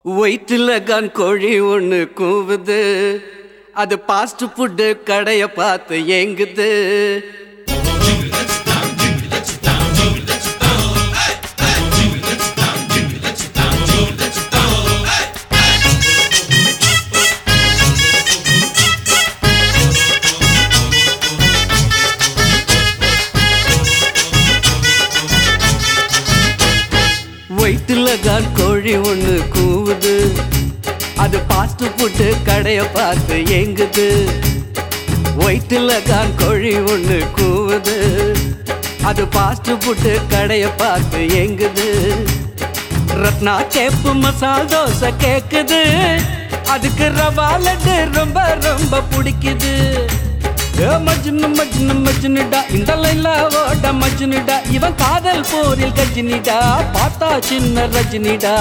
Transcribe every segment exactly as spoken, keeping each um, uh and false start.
வயிற்றுல கான் கோழி ஒண்ணு கூவுது, அது பாஸ்ட் ஃபுட் கடைய பார்த்து ஏங்குது. வயிற்றுல கான் கோழி ஒண்ணு கூவுது, அது பாஸ்ட் ஃபுட் கடைய பார்த்து ஏங்குது. வயிற்றுல கான் கோழி ஒண்ணு கூவுது, அது பாஸ்ட் ஃபுட் கடைய பார்த்து ஏங்குது. ரத்னா கேப்பு மசால் தோசை கேக்குது, அதுக்கு ரவா லட்டு ரொம்ப ரொம்ப பிடிக்குது. மஜ்னு மஜ்னு மஜ்னுடா, இந்த லைலாவோட மஜ்னுடா, இவன் காதல் போரில் கஜினிடா, பார்த்தா சின்ன ரஜினிடா.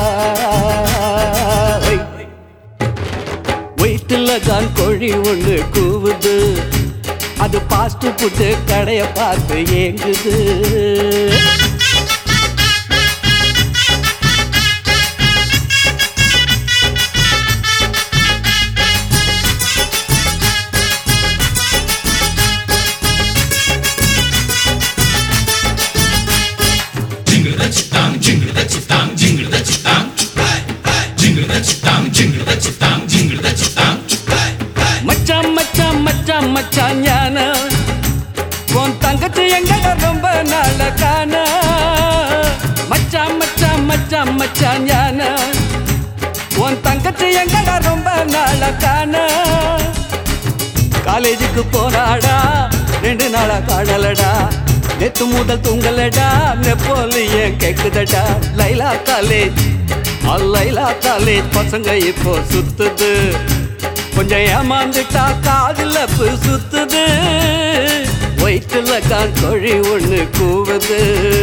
வயிற்றுல தான் கோழி ஒண்ணு கூவுது, அது பாஸ்ட் ஃபுட் கடைய பார்த்து ஏங்குது. மச்சான் மச்சான் மச்சான் மச்சான் ஞான, உன் தங்கச்சி எங்கட ரொம்ப நாள காண. மச்சான் மச்சான் மச்சான் மச்சான் ஞான, உன் தங்கச்சி எங்கட ரொம்ப நாள காண. காலேஜுக்கு போனாடா, ரெண்டு நாளா காணலடா, நேத்து முதல் தூங்கலடா, நெப்போலியன் கேக்குதடா. லைலா காலேஜ் லைலா காலேஜ் பசங்க இப்போ சுத்துது, கொஞ்சம் ஏமாந்துட்டா காதுல சுத்துது. வயிற்றுல கான் கோழி ஒண்ணு கூவுது.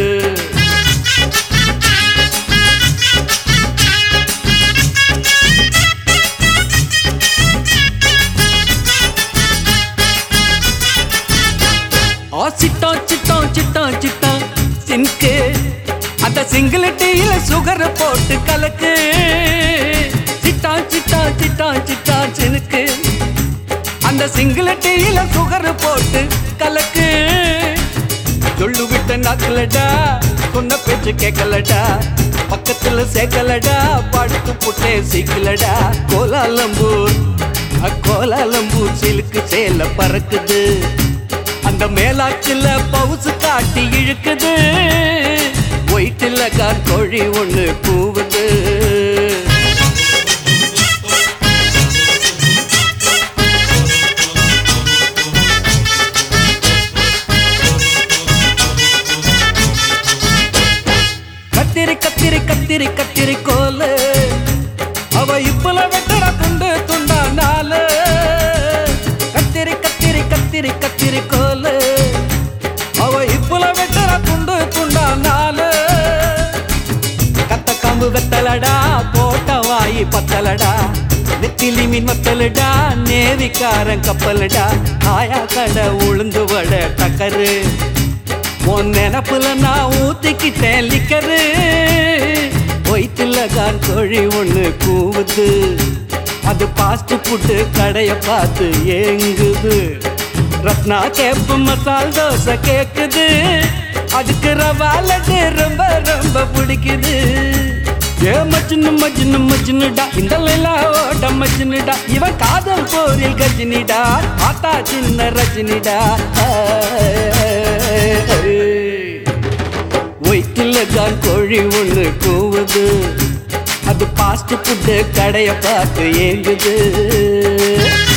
சிட்டம் சிட்டம் சிட்டம் சிட்டம் சின்கு, அந்த சிங்கிள் டீல சுகர் போட்டு கலக்கு. சிட்டம் சிட்டம் சிட்டம் சிட்டம் சினுக்கு, அந்த சிங்கிள் டீல சுகர் போட்டு கலக்கு. சொல்லு விட்ட நாக்கலடா, சொன்ன பேச்சு கேட்கலடா, பக்கத்துல சேர்க்கலடா, படுத்து புட்டே சீக்கலடா. கோலாலம்பூர் கோலாலம்பூர் சிலுக்கு சேல பறக்குது, அந்த மேலாச்சில பவுசு காட்டி இழுக்குது. வயிற்றுல கான் கோழி ஒண்ணு கூவுது. கத்திரி கத்திரி கத்திரி கத்திரி கோலு, அவ இப்பல வெட்டற துண்டு துண்டா நாலு. கத்திரி கத்திரி கத்திரி கத்திரி கோலு, அவ இப்பல வெட்டற துண்டு துண்டா நாலு. கத்த காம்பு வெத்தலடா, போட்ட வாயி பத்தலடா, நெத்திலி மீன் வத்தலடா, நேவிக்காரன் கப்பலடா. ஆயா கடை உளுந்து வட டக்கரு, உன் நினப்புல நான் ஊத்திக்கிட்டேன் லிக்கரு. வயிற்றுல கான் கோழி ஒண்ணு கூவுது, அது பாஸ்ட் ஃபுட் கடைய பார்த்து ஏங்குது. ரத்னா கேப்பு மசால் தோசை கேக்குது, அதுக்கு ரவா லட்டு ரொம்ப ரொம்ப பிடிக்குது. ஏ மஜ்னு மஜ்னு மஜ்னுடா, இந்த லைலாவோட மஜ்னுடா, இவன் காதல் போரில் கஜினிடா, பார்த்தா சின்ன ரஜினிடா. வயிற்றுல தான் கோழி ஒண்ணு கூவுது, அது பாஸ்ட் ஃபுட் கடைய பார்த்து ஏங்குது.